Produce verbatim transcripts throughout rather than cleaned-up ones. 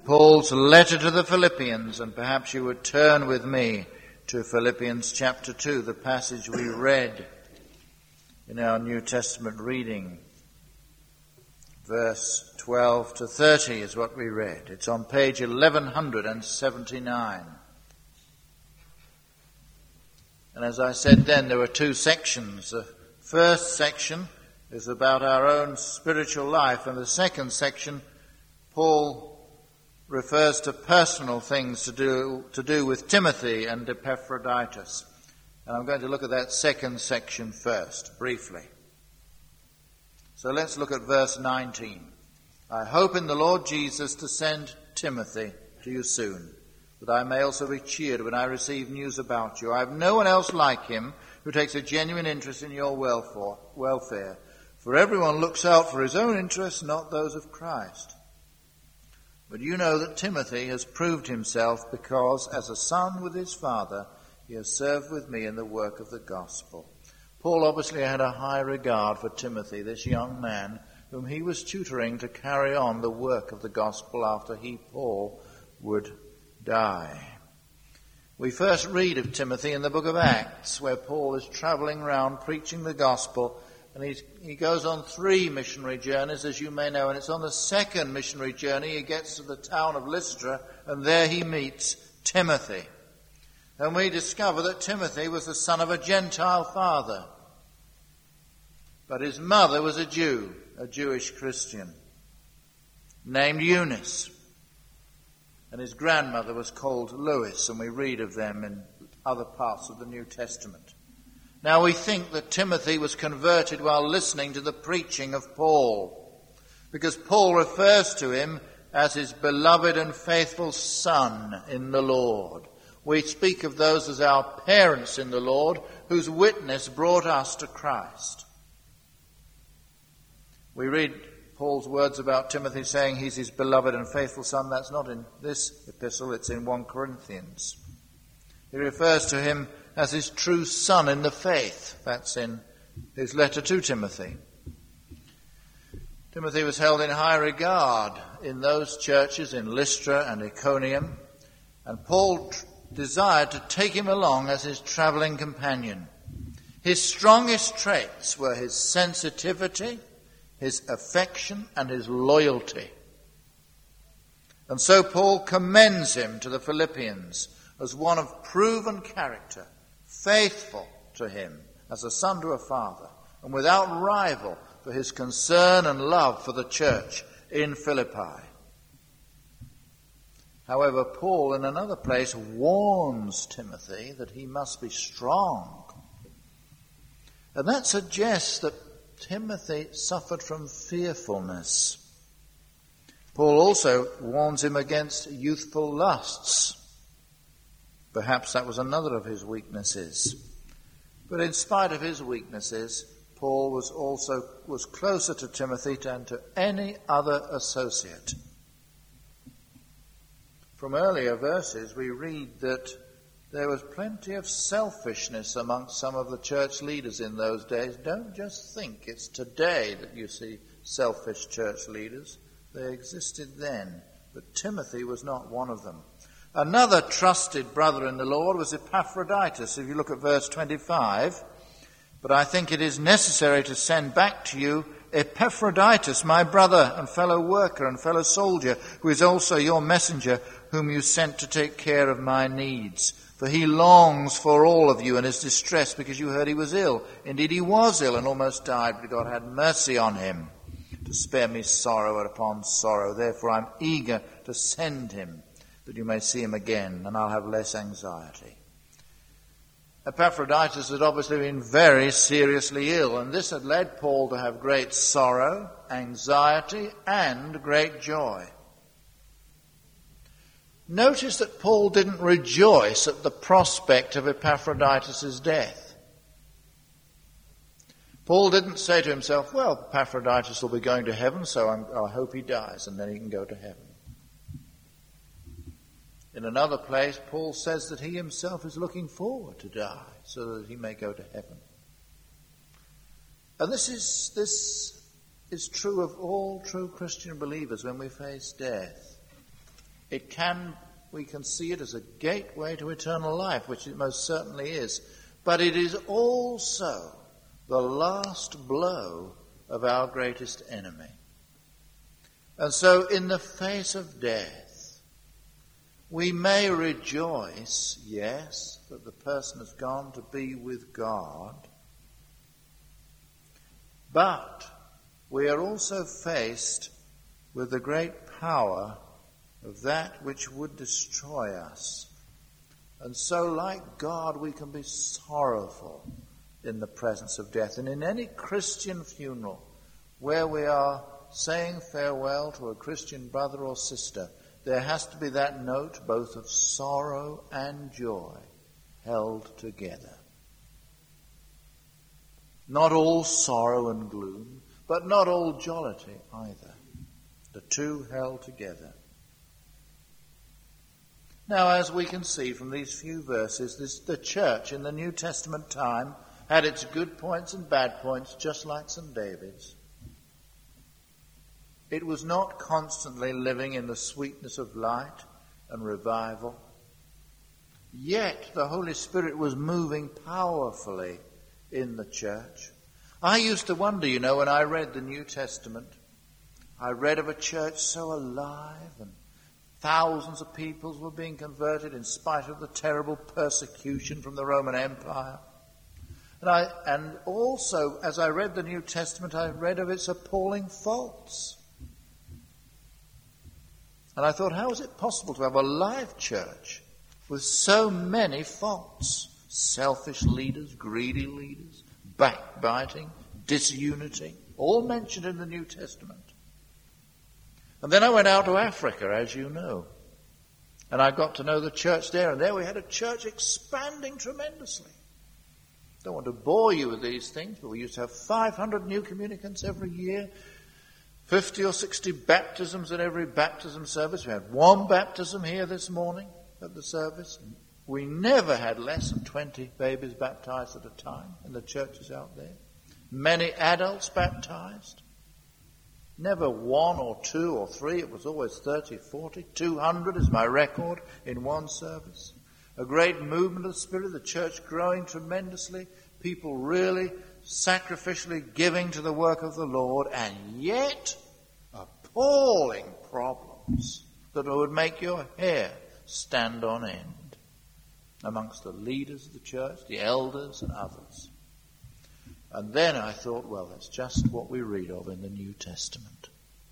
Paul's letter to the Philippians, and perhaps you would turn with me to Philippians chapter two, the passage we read in our New Testament reading. Verse twelve to thirty is what we read. It's on page eleven seventy-nine. And as I said then, there were two sections. The first section is about our own spiritual life, and the second section, Paul refers to personal things to do to do with Timothy and Epaphroditus. And I'm going to look at that second section first, briefly. So let's look at verse nineteen. I hope in the Lord Jesus to send Timothy to you soon, that I may also be cheered when I receive news about you. I have no one else like him who takes a genuine interest in your welfare. For everyone looks out for his own interests, not those of Christ. But you know that Timothy has proved himself because, as a son with his father, he has served with me in the work of the gospel. Paul obviously had a high regard for Timothy, this young man, whom he was tutoring to carry on the work of the gospel after he, Paul, would die. We first read of Timothy in the book of Acts, where Paul is travelling around preaching the gospel. And he's, he goes on three missionary journeys, as you may know, and it's on the second missionary journey he gets to the town of Lystra, and there he meets Timothy. And we discover that Timothy was the son of a Gentile father, but his mother was a Jew, a Jewish Christian, named Eunice. And his grandmother was called Lois, and we read of them in other parts of the New Testament. Now we think that Timothy was converted while listening to the preaching of Paul, because Paul refers to him as his beloved and faithful son in the Lord. We speak of those as our parents in the Lord, whose witness brought us to Christ. We read Paul's words about Timothy saying he's his beloved and faithful son. That's not in this epistle, it's in First Corinthians. He refers to him as his true son in the faith. That's in his letter to Timothy. Timothy was held in high regard in those churches in Lystra and Iconium, and Paul t- desired to take him along as his travelling companion. His strongest traits were his sensitivity, his affection, and his loyalty. And so Paul commends him to the Philippians as one of proven character, faithful to him as a son to a father, and without rival for his concern and love for the church in Philippi. However, Paul in another place warns Timothy that he must be strong. And that suggests that Timothy suffered from fearfulness. Paul also warns him against youthful lusts. Perhaps that was another of his weaknesses. But in spite of his weaknesses, Paul was also was closer to Timothy than to any other associate. From earlier verses, we read that there was plenty of selfishness amongst some of the church leaders in those days. Don't just think it's today that you see selfish church leaders. They existed then, but Timothy was not one of them. Another trusted brother in the Lord was Epaphroditus. If you look at verse twenty-five, but I think it is necessary to send back to you Epaphroditus, my brother and fellow worker and fellow soldier, who is also your messenger, whom you sent to take care of my needs. For he longs for all of you and is distressed because you heard he was ill. Indeed, he was ill and almost died, but God had mercy on him to spare me sorrow upon sorrow. Therefore, I'm eager to send him, that you may see him again, and I'll have less anxiety. Epaphroditus had obviously been very seriously ill, and this had led Paul to have great sorrow, anxiety, and great joy. Notice that Paul didn't rejoice at the prospect of Epaphroditus' death. Paul didn't say to himself, well, Epaphroditus will be going to heaven, so I'm, I hope he dies, and then he can go to heaven. In another place, Paul says that he himself is looking forward to die so that he may go to heaven. And this is, this is true of all true Christian believers when we face death. It can, we can see it as a gateway to eternal life, which it most certainly is. But it is also the last blow of our greatest enemy. And so in the face of death, we may rejoice, yes, that the person has gone to be with God, but we are also faced with the great power of that which would destroy us. And so, like God, we can be sorrowful in the presence of death. And in any Christian funeral where we are saying farewell to a Christian brother or sister, there has to be that note both of sorrow and joy held together. Not all sorrow and gloom, but not all jollity either. The two held together. Now, as we can see from these few verses, this, the church in the New Testament time had its good points and bad points, just like Saint David's. It was not constantly living in the sweetness of light and revival. Yet the Holy Spirit was moving powerfully in the church. I used to wonder, you know, when I read the New Testament, I read of a church so alive and thousands of people were being converted in spite of the terrible persecution from the Roman Empire. And I, and also, as I read the New Testament, I read of its appalling faults. And I thought, how is it possible to have a live church with so many faults? Selfish leaders, greedy leaders, backbiting, disunity, all mentioned in the New Testament. And then I went out to Africa, as you know, and I got to know the church there, and there we had a church expanding tremendously. Don't want to bore you with these things, but we used to have five hundred new communicants every year, fifty or sixty baptisms at every baptism service. We had one baptism here this morning at the service. We never had less than twenty babies baptized at a time in the churches out there. Many adults baptized. Never one or two or three. It was always thirty, forty, two hundred is my record in one service. A great movement of the Spirit, the church growing tremendously, people really sacrificially giving to the work of the Lord, and yet appalling problems that would make your hair stand on end amongst the leaders of the church, the elders and others. And then I thought, well, that's just what we read of in the New Testament.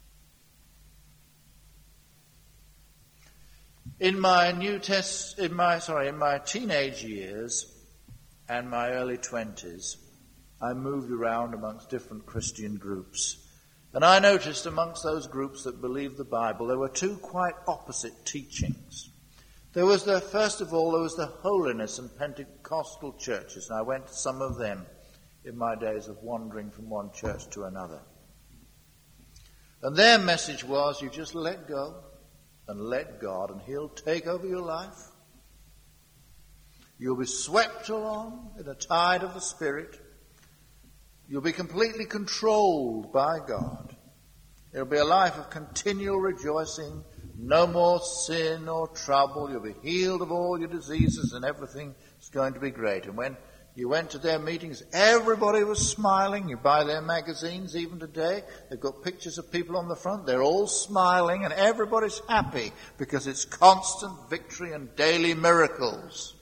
In my New Test, in my sorry, in my teenage years and my early twenties, I moved around amongst different Christian groups. And I noticed amongst those groups that believed the Bible, there were two quite opposite teachings. There was the, first of all, there was the holiness and Pentecostal churches, and I went to some of them in my days of wandering from one church to another. And their message was, you just let go and let God, and He'll take over your life. You'll be swept along in a tide of the Spirit. You'll be completely controlled by God. It'll be a life of continual rejoicing, no more sin or trouble. You'll be healed of all your diseases, and everything is going to be great. And when you went to their meetings, everybody was smiling. You buy their magazines even today. They've got pictures of people on the front. They're all smiling, and everybody's happy because it's constant victory and daily miracles.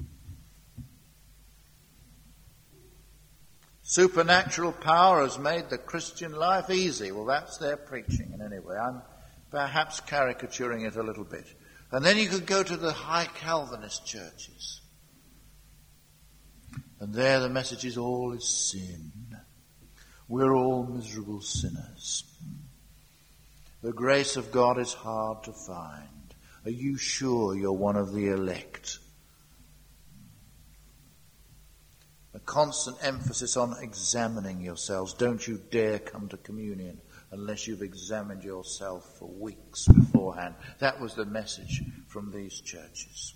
Supernatural power has made the Christian life easy. Well, that's their preaching. And anyway, I'm perhaps caricaturing it a little bit. And then you could go to the high Calvinist churches. And there the message is all is sin. We're all miserable sinners. The grace of God is hard to find. Are you sure you're one of the elect? A constant emphasis on examining yourselves. Don't you dare come to communion unless you've examined yourself for weeks beforehand. That was the message from these churches.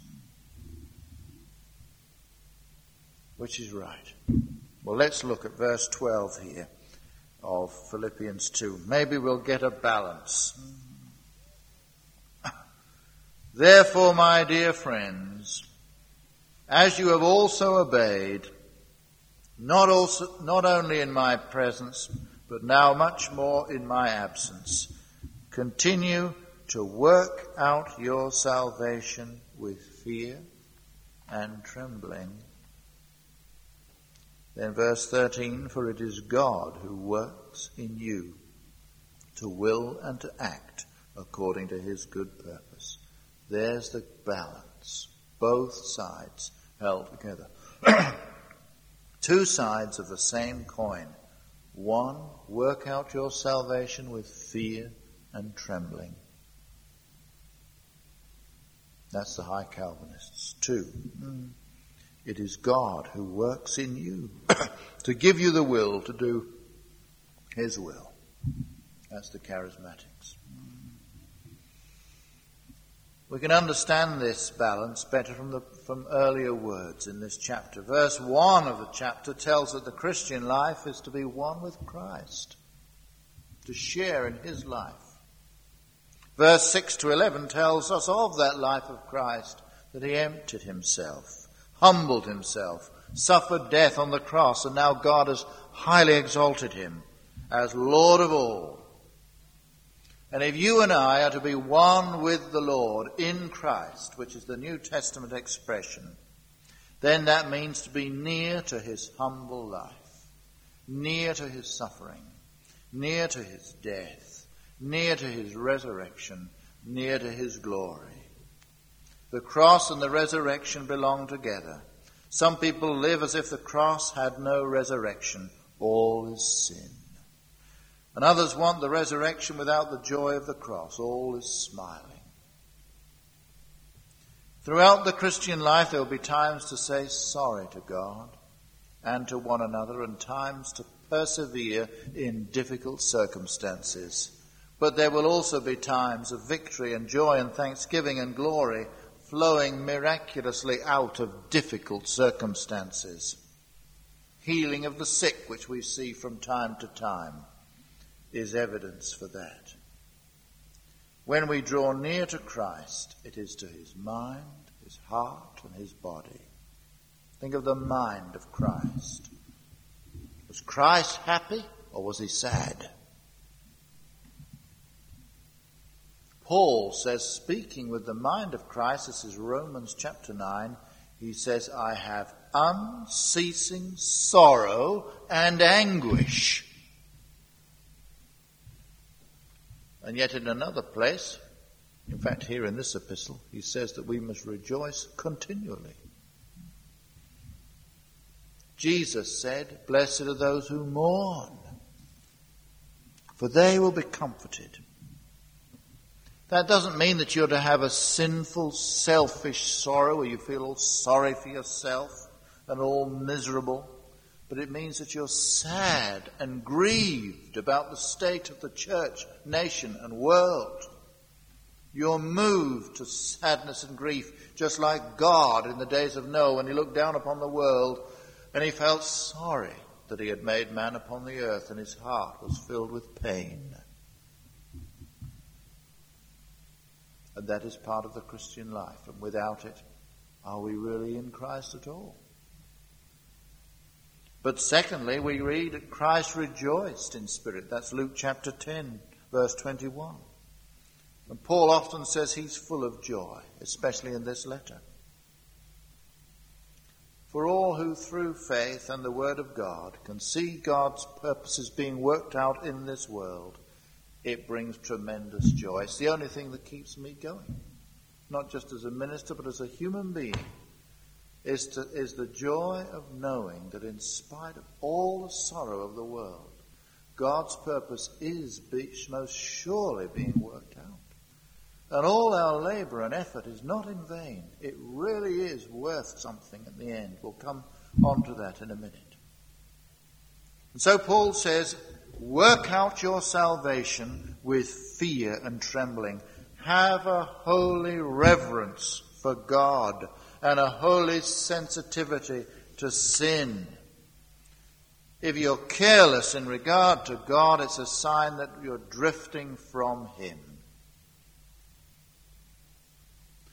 Which is right. Well, let's look at verse twelve here of Philippians two. Maybe we'll get a balance. Therefore, my dear friends, as you have also obeyed, not also, not only in my presence, but now much more in my absence, continue to work out your salvation with fear and trembling. Then verse thirteen, for it is God who works in you to will and to act according to his good purpose. There's the balance, both sides held together. Two sides of the same coin. One, work out your salvation with fear and trembling. That's the high Calvinists. Two, it is God who works in you to give you the will to do his will. That's the charismatics. We can understand this balance better from the from earlier words in this chapter. Verse one of the chapter tells that the Christian life is to be one with Christ, to share in his life. Verse six to eleven tells us of that life of Christ, that he emptied himself, humbled himself, suffered death on the cross, and now God has highly exalted him as Lord of all. And if you and I are to be one with the Lord in Christ, which is the New Testament expression, then that means to be near to his humble life, near to his suffering, near to his death, near to his resurrection, near to his glory. The cross and the resurrection belong together. Some people live as if the cross had no resurrection. All is sin. And others want the resurrection without the joy of the cross. All is smiling. Throughout the Christian life, there will be times to say sorry to God and to one another, and times to persevere in difficult circumstances. But there will also be times of victory and joy and thanksgiving and glory flowing miraculously out of difficult circumstances. Healing of the sick, which we see from time to time, is evidence for that. When we draw near to Christ, it is to his mind, his heart, and his body. Think of the mind of Christ. Was Christ happy or was he sad? Paul says, speaking with the mind of Christ, this is Romans chapter nine, he says, I have unceasing sorrow and anguish. And yet in another place, in fact here in this epistle, he says that we must rejoice continually. Jesus said, blessed are those who mourn, for they will be comforted. That doesn't mean that you're to have a sinful, selfish sorrow where you feel all sorry for yourself and all miserable. But it means that you're sad and grieved about the state of the church, nation, and world. You're moved to sadness and grief, just like God in the days of Noah when he looked down upon the world and he felt sorry that he had made man upon the earth, and his heart was filled with pain. And that is part of the Christian life, and without it, are we really in Christ at all? But secondly, we read that Christ rejoiced in spirit. That's Luke chapter ten, verse twenty-one. And Paul often says he's full of joy, especially in this letter. For all who through faith and the word of God can see God's purposes being worked out in this world, it brings tremendous joy. It's the only thing that keeps me going, not just as a minister, but as a human being. Is, to, is the joy of knowing that in spite of all the sorrow of the world, God's purpose is be, most surely being worked out. And all our labor and effort is not in vain. It really is worth something in the end. We'll come on to that in a minute. And so Paul says, work out your salvation with fear and trembling. Have a holy reverence for God and a holy sensitivity to sin. If you're careless in regard to God, it's a sign that you're drifting from him.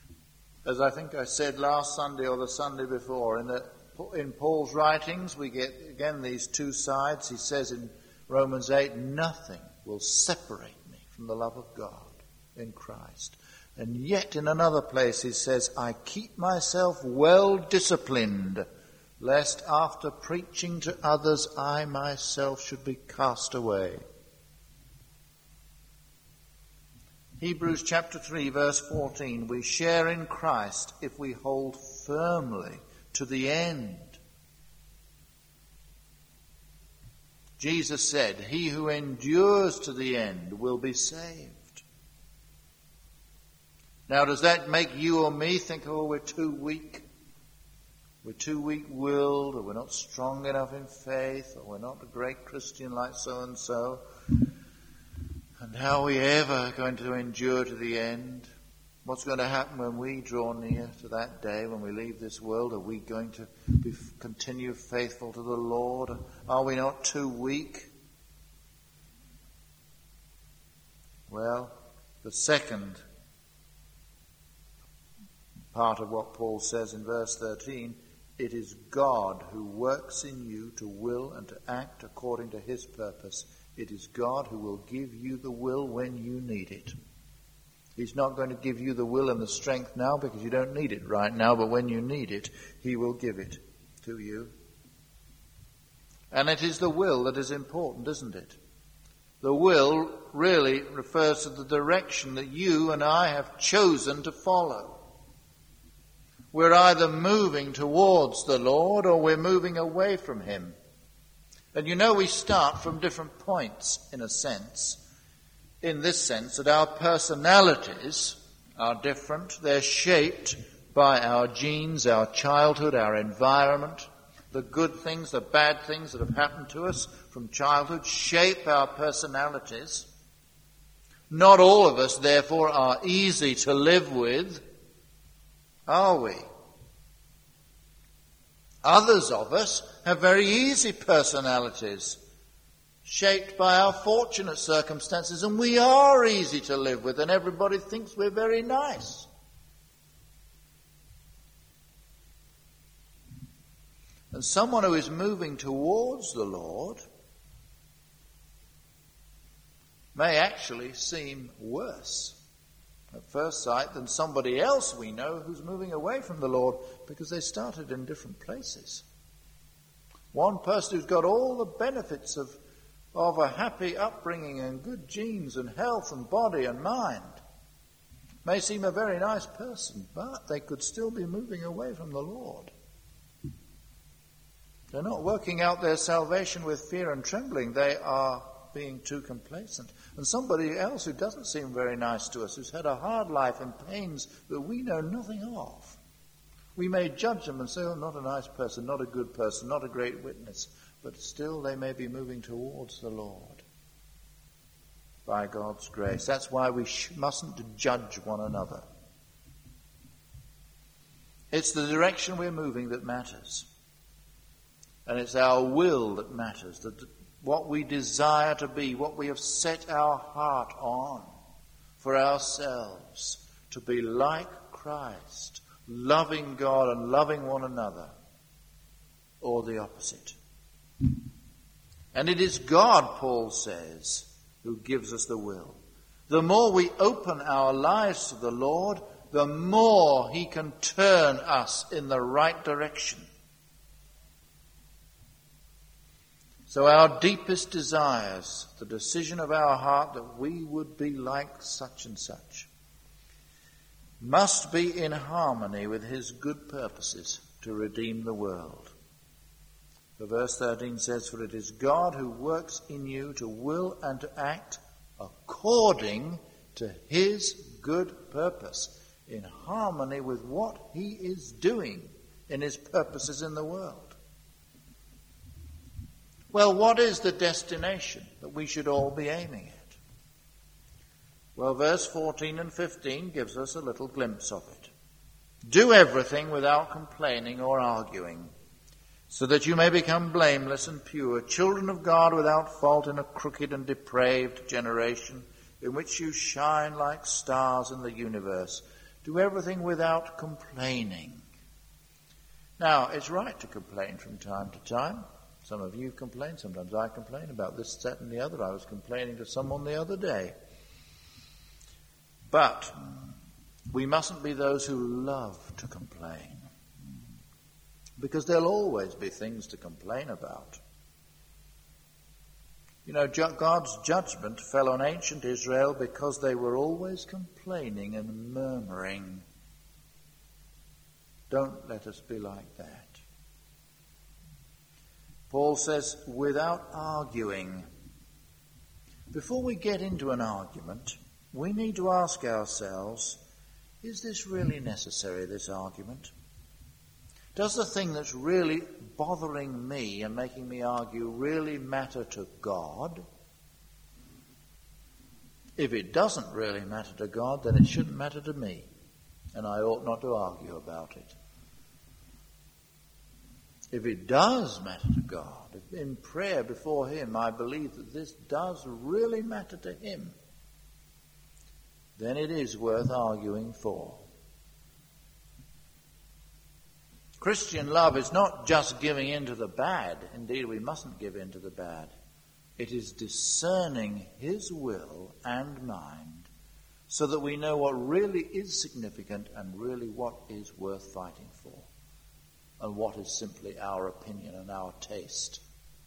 As I think I said last Sunday or the Sunday before, in, the, in Paul's writings we get again these two sides. He says in Romans eight, nothing will separate me from the love of God in Christ. And yet in another place he says, I keep myself well disciplined, lest after preaching to others I myself should be cast away. Hebrews chapter three verse fourteen, we share in Christ if we hold firmly to the end. Jesus said, he who endures to the end will be saved. Now does that make you or me think, oh, we're too weak? We're too weak-willed, or we're not strong enough in faith, or we're not a great Christian like so-and-so? And how are we ever going to endure to the end? What's going to happen when we draw near to that day, when we leave this world? Are we going to be, continue faithful to the Lord? Are we not too weak? Well, the second part of what Paul says in verse thirteen, it is God who works in you to will and to act according to his purpose. It is God who will give you the will when you need it. He's not going to give you the will and the strength now because you don't need it right now, but when you need it, he will give it to you. And it is the will that is important, isn't it? The will really refers to the direction that you and I have chosen to follow. We're either moving towards the Lord or we're moving away from him. And you know we start from different points, in a sense. In this sense, that our personalities are different. They're shaped by our genes, our childhood, our environment. The good things, the bad things that have happened to us from childhood shape our personalities. Not all of us, therefore, are easy to live with, are we? Others of us have very easy personalities, shaped by our fortunate circumstances, and we are easy to live with, and everybody thinks we're very nice. And someone who is moving towards the Lord may actually seem worse at first sight than somebody else we know who's moving away from the Lord, because they started in different places. One person who's got all the benefits of, of a happy upbringing and good genes and health and body and mind may seem a very nice person, but they could still be moving away from the Lord. They're not working out their salvation with fear and trembling. They are being too complacent. And somebody else who doesn't seem very nice to us, who's had a hard life and pains that we know nothing of, we may judge them and say, oh, not a nice person, not a good person, not a great witness, but still they may be moving towards the Lord by God's grace. That's why we sh- mustn't judge one another. It's the direction we're moving that matters. And it's our will that matters, that what we desire to be, what we have set our heart on for ourselves, to be like Christ, loving God and loving one another, or the opposite. And it is God, Paul says, who gives us the will. The more we open our lives to the Lord, the more he can turn us in the right direction. So our deepest desires, the decision of our heart that we would be like such and such, must be in harmony with his good purposes to redeem the world. For verse thirteen says, for it is God who works in you to will and to act according to his good purpose, in harmony with what he is doing in his purposes in the world. Well, what is the destination that we should all be aiming at? Well, verse fourteen and fifteen gives us a little glimpse of it. Do everything without complaining or arguing, so that you may become blameless and pure, children of God without fault in a crooked and depraved generation, in which you shine like stars in the universe, Do everything without complaining. Now, it's right to complain from time to time. Some of you complain, sometimes I complain about this, that, and the other. I was complaining to someone the other day. But we mustn't be those who love to complain, because there'll always be things to complain about. You know, God's judgment fell on ancient Israel because they were always complaining and murmuring. Don't let us be like that. Paul says, without arguing. Before we get into an argument, we need to ask ourselves, is this really necessary, this argument? Does the thing that's really bothering me and making me argue really matter to God? If it doesn't really matter to God, then it shouldn't matter to me, and I ought not to argue about it. If it does matter to God, if in prayer before Him I believe that this does really matter to Him, then it is worth arguing for. Christian love is not just giving in to the bad. Indeed, we mustn't give in to the bad. It is discerning His will and mind so that we know what really is significant and really what is worth fighting for, and what is simply our opinion and our taste.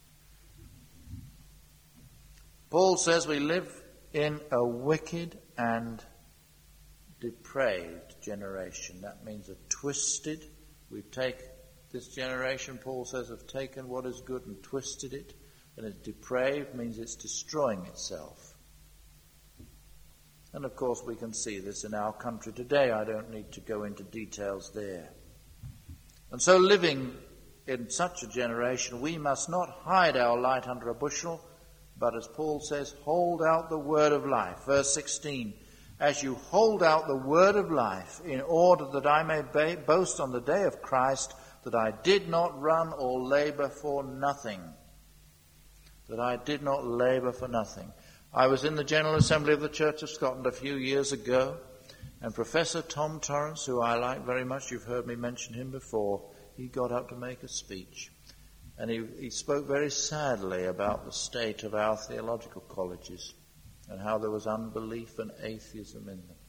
Paul says we live in a wicked and depraved generation. That means a twisted. We take this generation, Paul says, have taken what is good and twisted it. And it's depraved means it's destroying itself. And of course we can see this in our country today. I don't need to go into details there. And so living in such a generation, we must not hide our light under a bushel, but as Paul says, hold out the word of life. Verse sixteen, as you hold out the word of life, in order that I may ba- boast on the day of Christ that I did not run or labor for nothing. That I did not labor for nothing. I was in the General Assembly of the Church of Scotland a few years ago, and Professor Tom Torrance, who I like very much, you've heard me mention him before, he got up to make a speech. And he, he spoke very sadly about the state of our theological colleges and how there was unbelief and atheism in them.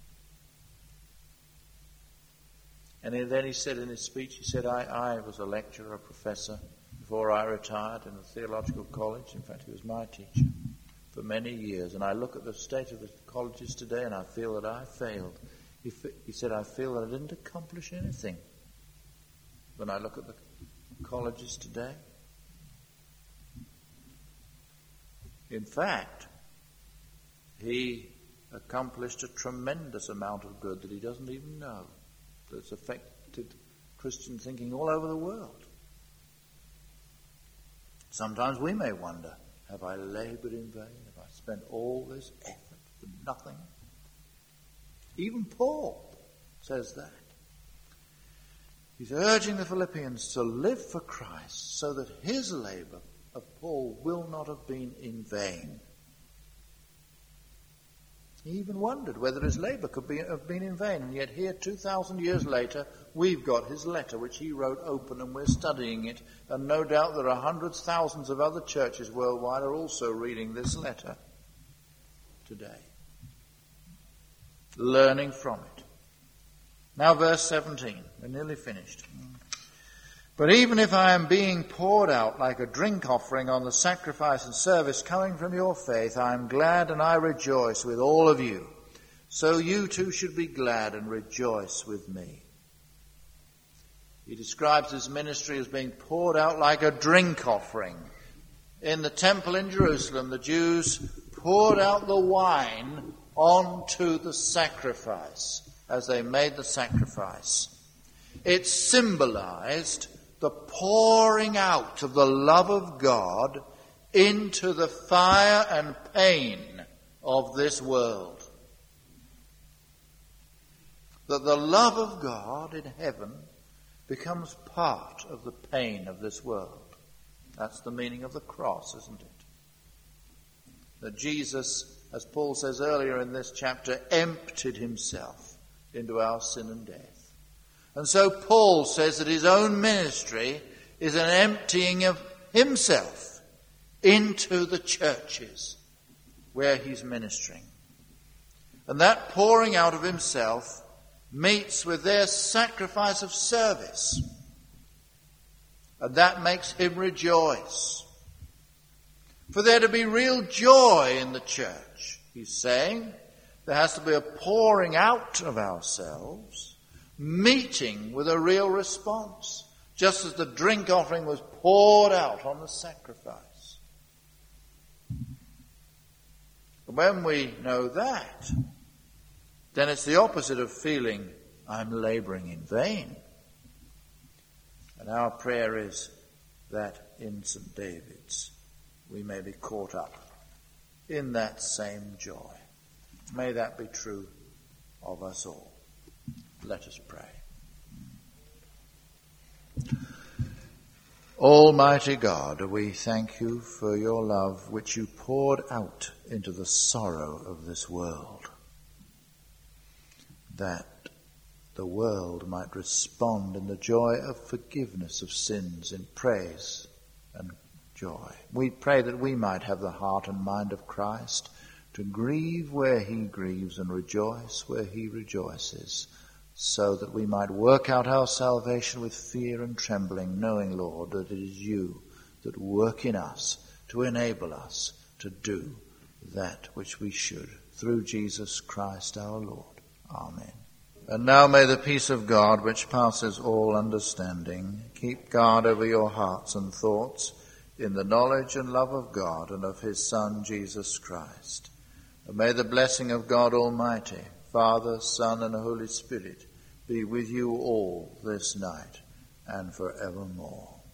And then he said in his speech, he said, I, I was a lecturer, a professor, before I retired in the theological college. In fact, he was my teacher for many years. And I look at the state of the colleges today and I feel that I failed. He, he said, I feel that I didn't accomplish anything when I look at the colleges today. In fact, he accomplished a tremendous amount of good that he doesn't even know, that's affected Christian thinking all over the world. Sometimes we may wonder, have I labored in vain? Have I spent all this effort for nothing? Even Paul says that. He's urging the Philippians to live for Christ so that his labor of Paul will not have been in vain. He even wondered whether his labor could be, have been in vain. And yet here, two thousand years later, we've got his letter, which he wrote open, and we're studying it. And no doubt there are hundreds, thousands of other churches worldwide are also reading this letter today, learning from it. Now verse seventeen. We're nearly finished. But even if I am being poured out like a drink offering on the sacrifice and service coming from your faith, I am glad and I rejoice with all of you. So you too should be glad and rejoice with me. He describes his ministry as being poured out like a drink offering. In the temple in Jerusalem, the Jews poured out the wine onto the sacrifice as they made the sacrifice. It symbolized the pouring out of the love of God into the fire and pain of this world. That the love of God in heaven becomes part of the pain of this world. That's the meaning of the cross, isn't it? That Jesus, as Paul says earlier in this chapter, emptied himself into our sin and death. And so Paul says that his own ministry is an emptying of himself into the churches where he's ministering. And that pouring out of himself meets with their sacrifice of service. And that makes him rejoice. For there to be real joy in the church, he's saying, there has to be a pouring out of ourselves, meeting with a real response, just as the drink offering was poured out on the sacrifice. And when we know that, then it's the opposite of feeling I'm labouring in vain. And our prayer is that in Saint David's we may be caught up in that same joy. May that be true of us all. Let us pray. Almighty God, we thank you for your love which you poured out into the sorrow of this world, that the world might respond in the joy of forgiveness of sins in praise and joy. We pray that we might have the heart and mind of Christ, to grieve where he grieves and rejoice where he rejoices, so that we might work out our salvation with fear and trembling, knowing, Lord, that it is you that work in us to enable us to do that which we should, through Jesus Christ our Lord. Amen. And now may the peace of God, which passes all understanding, keep guard over your hearts and thoughts in the knowledge and love of God and of his Son, Jesus Christ. And may the blessing of God Almighty, Father, Son, and Holy Spirit be with you all this night and forevermore.